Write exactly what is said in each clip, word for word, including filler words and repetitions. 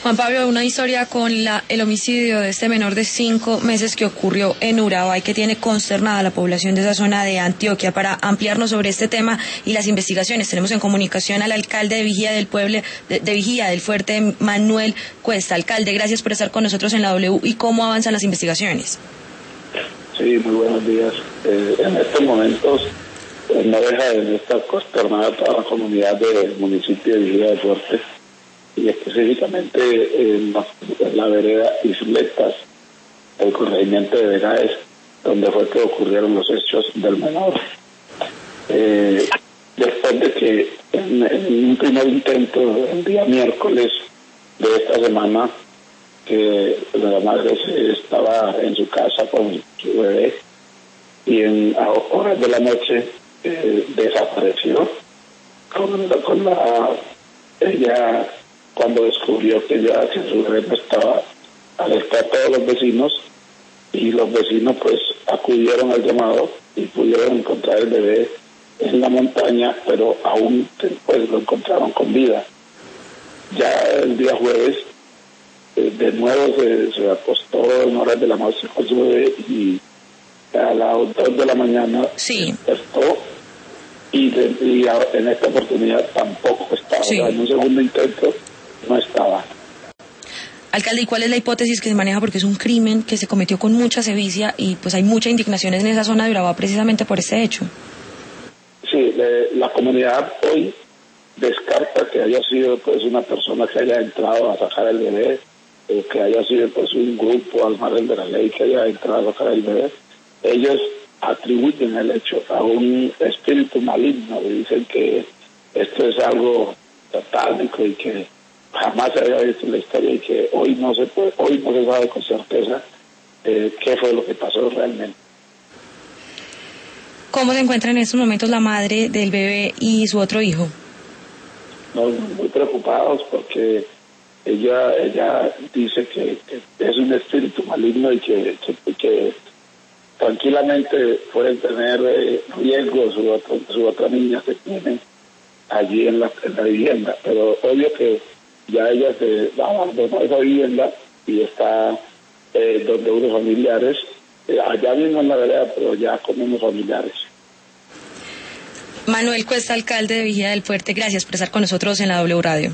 Juan Pablo, una historia con la, el homicidio de este menor de cinco meses que ocurrió en Urabá y que tiene consternada a la población de esa zona de Antioquia. Para ampliarnos sobre este tema y las investigaciones, tenemos en comunicación al alcalde de Vigía del Pueblo, de, de Vigía del Fuerte, Manuel Cuesta. Alcalde, gracias por estar con nosotros en la W. ¿Y cómo avanzan las investigaciones? Sí, muy buenos días. Eh, en estos momentos eh, no deja de estar consternada toda la comunidad del municipio de Vigía del Fuerte, y específicamente en la, en la vereda Isletas, el corregimiento de Vegaes, donde fue que ocurrieron los hechos del menor. Eh, después de que en, en un primer intento, el día miércoles de esta semana, que la madre estaba en su casa con su bebé y en a horas de la noche eh, desapareció con, con la ella cuando descubrió que ya que su bebé no estaba, alertó a todos los vecinos, y los vecinos pues acudieron al llamado y pudieron encontrar el bebé en la montaña, pero aún pues lo encontraron con vida. Ya el día jueves de nuevo se, se acostó en horas de la noche con su bebé y a las dos de la mañana sí. despertó y, de, y a, en esta oportunidad tampoco estaba. Sí. En un segundo intento no estaba. Alcalde, ¿y cuál es la hipótesis que se maneja? Porque es un crimen que se cometió con mucha sevicia y pues hay mucha indignación en esa zona de Urabá precisamente por este hecho. Sí, le, la comunidad hoy descarta que haya sido pues una persona que haya entrado a sacar el bebé, eh, que haya sido pues un grupo al margen de la ley que haya entrado a sacar el bebé. Ellos atribuyen el hecho a un espíritu maligno y dicen que esto es algo satánico y que jamás se había visto en la historia y que hoy no se puede, hoy no se sabe con certeza eh, qué fue lo que pasó realmente. ¿Cómo se encuentra en estos momentos la madre del bebé y su otro hijo? No, muy preocupados porque ella ella dice que, que es un espíritu maligno y que, que, que tranquilamente pueden tener eh, riesgo su, otro, su otra niña que tiene allí en la, en la vivienda, pero obvio que ya ella se abandonó esa vivienda y está eh, donde unos familiares, eh, allá mismo en la vereda, pero ya con unos familiares. Manuel Cuesta, alcalde de Vigía del Fuerte, gracias por estar con nosotros en la W Radio.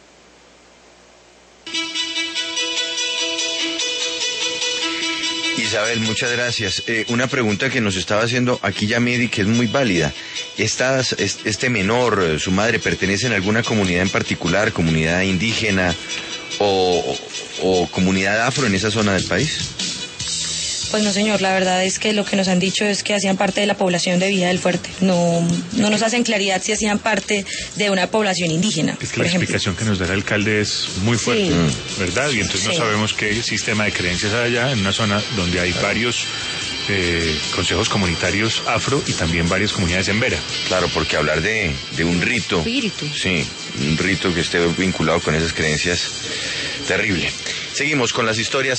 Isabel, muchas gracias. Eh, una pregunta que nos estaba haciendo aquí Yamedi, que es muy válida. Estas, este menor, su madre, ¿pertenecen a alguna comunidad en particular, comunidad indígena o, o, o comunidad afro en esa zona del país? Pues no, señor, la verdad es que lo que nos han dicho es que hacían parte de la población de Vigía del Fuerte. No, no nos hacen claridad si hacían parte de una población indígena. Es que la ejemplo. explicación que nos da el alcalde es muy fuerte, sí. ¿verdad? Y entonces sí. no sabemos qué sistema de creencias hay allá en una zona donde hay varios eh, consejos comunitarios afro y también varias comunidades en Vera. Claro, porque hablar de, de un rito, espíritu. Sí, un rito que esté vinculado con esas creencias, terrible. Seguimos con las historias.